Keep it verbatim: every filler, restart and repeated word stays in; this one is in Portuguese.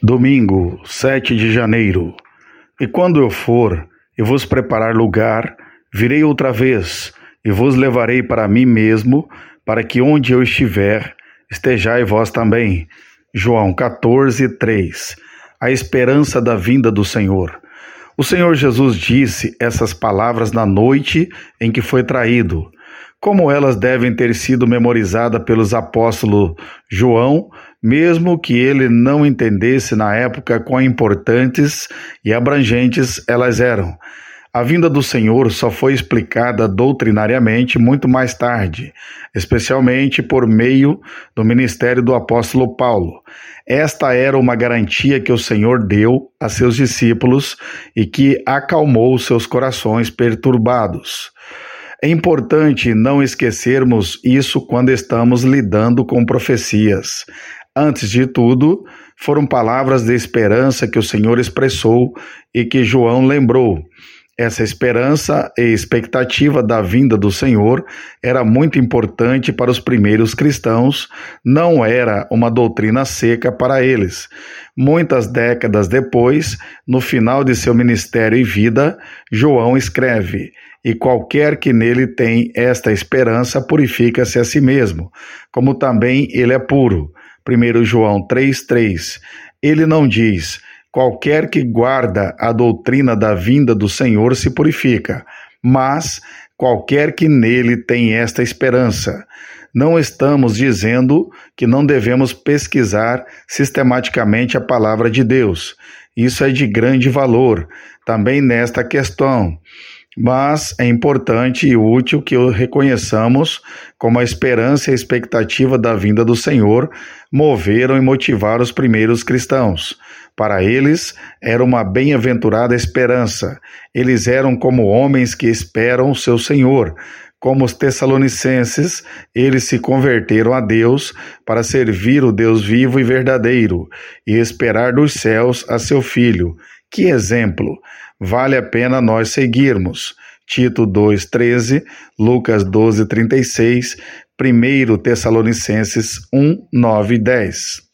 Domingo, sete de janeiro. E quando eu for e vos preparar lugar, virei outra vez e vos levarei para mim mesmo, para que onde eu estiver, estejai vós também. João quatorze, três. A esperança da vinda do Senhor. O Senhor Jesus disse essas palavras na noite em que foi traído. Como elas devem ter sido memorizadas pelos apóstolos João, mesmo que ele não entendesse na época quão importantes e abrangentes elas eram. A vinda do Senhor só foi explicada doutrinariamente muito mais tarde, especialmente por meio do ministério do apóstolo Paulo. Esta era uma garantia que o Senhor deu a seus discípulos e que acalmou seus corações perturbados. É importante não esquecermos isso quando estamos lidando com profecias. Antes de tudo, foram palavras de esperança que o Senhor expressou e que João lembrou. Essa esperança e expectativa da vinda do Senhor era muito importante para os primeiros cristãos, não era uma doutrina seca para eles. Muitas décadas depois, no final de seu ministério e vida, João escreve: "E qualquer que nele tem esta esperança purifica-se a si mesmo, como também ele é puro." primeiro João três, três. Ele não diz: "Qualquer que guarda a doutrina da vinda do Senhor se purifica", mas qualquer que nele tem esta esperança. Não estamos dizendo que não devemos pesquisar sistematicamente a palavra de Deus. Isso é de grande valor, também nesta questão. Mas é importante e útil que o reconheçamos como a esperança e a expectativa da vinda do Senhor moveram e motivaram os primeiros cristãos. Para eles, era uma bem-aventurada esperança. Eles eram como homens que esperam o seu Senhor. Como os Tessalonicenses, eles se converteram a Deus para servir o Deus vivo e verdadeiro e esperar dos céus a seu Filho. Que exemplo! Vale a pena nós seguirmos. Tito dois, treze, Lucas doze, trinta e seis, primeiro Tessalonicenses um, nove e dez.